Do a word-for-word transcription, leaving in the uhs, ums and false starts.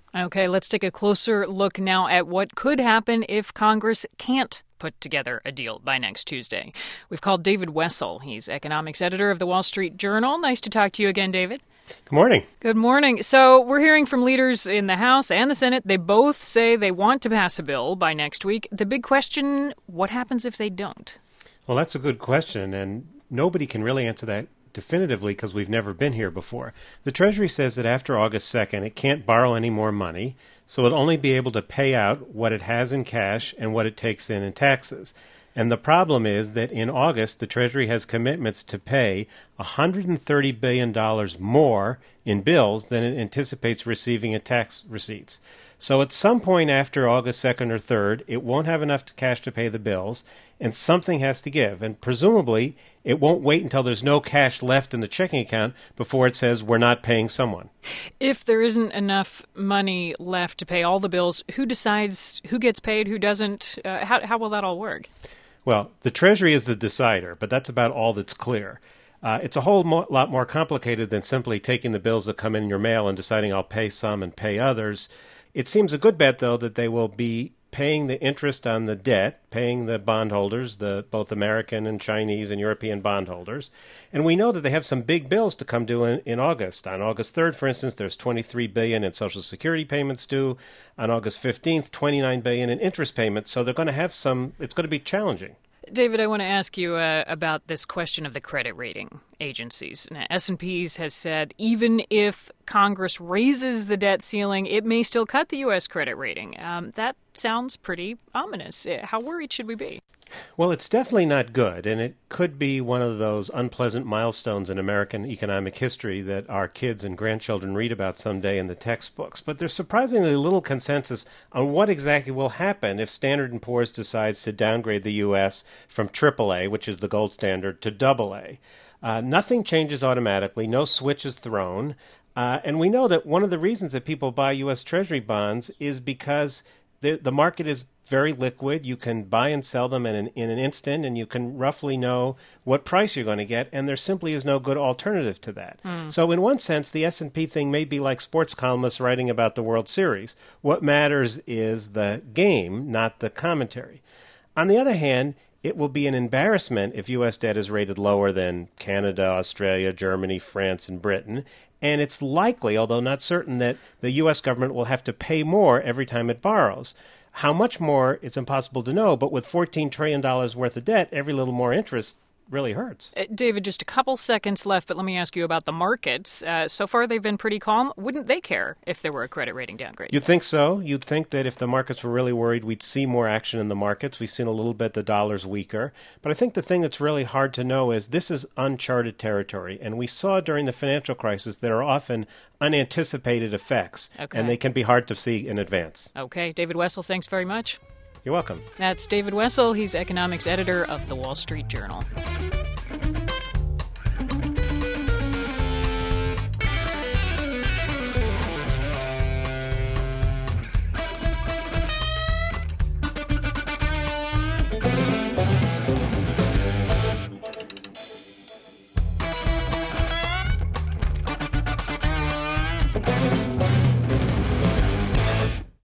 Okay, let's take a closer look now at what could happen if Congress can't put together a deal by next Tuesday. We've called David Wessel. He's economics editor of the Wall Street Journal. Nice to talk to you again, David. Good morning. Good morning. So we're hearing from leaders in the House and the Senate. They both say they want to pass a bill by next week. The big question, what happens if they don't? Well, that's a good question, and nobody can really answer that definitively because we've never been here before. The Treasury says that after August second, it can't borrow any more money, so it'll only be able to pay out what it has in cash and what it takes in in taxes. And the problem is that in August, the Treasury has commitments to pay one hundred thirty billion dollars more in bills than it anticipates receiving in tax receipts. So at some point after August second or third, it won't have enough cash to pay the bills, and something has to give. And presumably, it won't wait until there's no cash left in the checking account before it says we're not paying someone. If there isn't enough money left to pay all the bills, who decides who gets paid, who doesn't? Uh, how, how will that all work? Well, the Treasury is the decider, but that's about all that's clear. Uh, it's a whole mo- lot more complicated than simply taking the bills that come in your mail and deciding I'll pay some and pay others. It seems a good bet, though, that they will be paying the interest on the debt, paying the bondholders, the both American and Chinese and European bondholders. And we know that they have some big bills to come due in, in August. On August third, for instance, there's twenty-three billion dollars in Social Security payments due. On August fifteenth, twenty-nine billion dollars in interest payments. So they're going to have some, it's going to be challenging. David, I want to ask you uh, about this question of the credit rating agencies. Now, S and P has said even if Congress raises the debt ceiling, it may still cut the U S credit rating. Um, that sounds pretty ominous. How worried should we be? Well, it's definitely not good, and it could be one of those unpleasant milestones in American economic history that our kids and grandchildren read about someday in the textbooks. But there's surprisingly little consensus on what exactly will happen if Standard and Poor's decides to downgrade the U S from triple A, which is the gold standard, to double A. Uh, nothing changes automatically. No switch is thrown. Uh, and we know that one of the reasons that people buy U S Treasury bonds is because the, the market is very liquid. You can buy and sell them in an, in an instant, and you can roughly know what price you're going to get, and there simply is no good alternative to that. Mm. So in one sense, the S and P thing may be like sports columnists writing about the World Series. What matters is the game, not the commentary. On the other hand, it will be an embarrassment if U S debt is rated lower than Canada, Australia, Germany, France, and Britain. And it's likely, although not certain, that the U S government will have to pay more every time it borrows. How much more, it's impossible to know, but with fourteen trillion dollars worth of debt, every little more interest really hurts. Uh, David, just a couple seconds left, but let me ask you about the markets. Uh, so far, they've been pretty calm. Wouldn't they care if there were a credit rating downgrade? You'd think so. You'd think that if the markets were really worried, we'd see more action in the markets. We've seen a little bit the dollar's weaker. But I think the thing that's really hard to know is this is uncharted territory. And we saw during the financial crisis there are often unanticipated effects, okay, and they can be hard to see in advance. Okay. David Wessel, thanks very much. You're welcome. That's David Wessel. He's economics editor of the Wall Street Journal.